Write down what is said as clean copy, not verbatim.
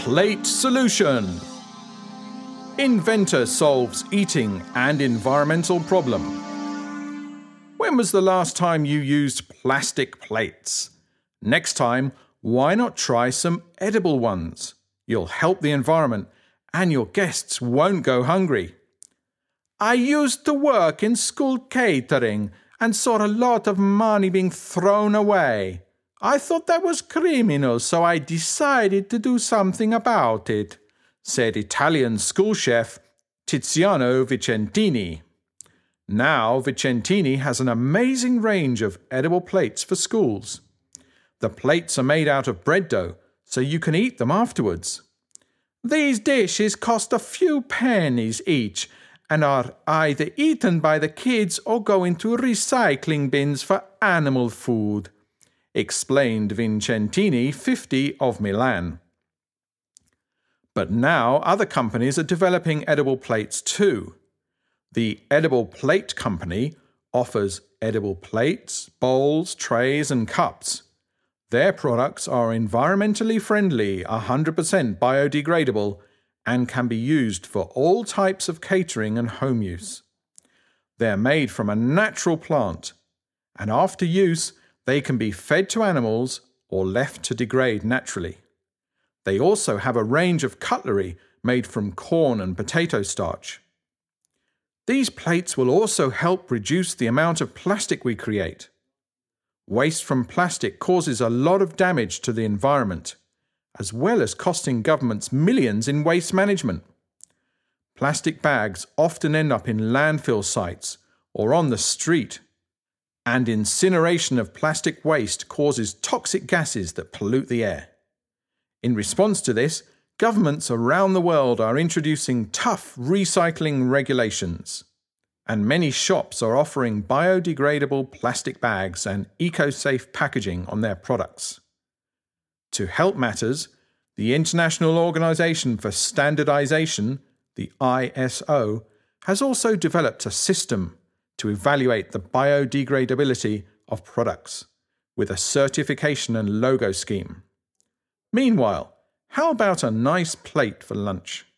Plate Solution. Inventor solves eating and environmental problem. When was the last time you used plastic plates? Next time, why not try some edible ones? You'll help the environment and your guests won't go hungry. I used to work in school catering and saw a lot of money being thrown away. I thought that was criminal, so I decided to do something about it, said Italian school chef Tiziano Vicentini. Now Vicentini has an amazing range of edible plates for schools. The plates are made out of bread dough, so you can eat them afterwards. These dishes cost a few pennies each and are either eaten by the kids or go into recycling bins for animal food, explained Vicentini, 50, of Milan. But now other companies are developing edible plates too. The Edible Plate Company offers edible plates, bowls, trays and cups. Their products are environmentally friendly, 100% biodegradable, and can be used for all types of catering and home use. They're made from a natural plant, and after use, they can be fed to animals or left to degrade naturally. They also have a range of cutlery made from corn and potato starch. These plates will also help reduce the amount of plastic we create. Waste from plastic causes a lot of damage to the environment, as well as costing governments millions in waste management. Plastic bags often end up in landfill sites or on the street, and incineration of plastic waste causes toxic gases that pollute the air. In response to this, governments around the world are introducing tough recycling regulations, and many shops are offering biodegradable plastic bags and eco-safe packaging on their products. To help matters, the International Organization for Standardization, the ISO, has also developed a system to evaluate the biodegradability of products with a certification and logo scheme. Meanwhile, how about a nice plate for lunch?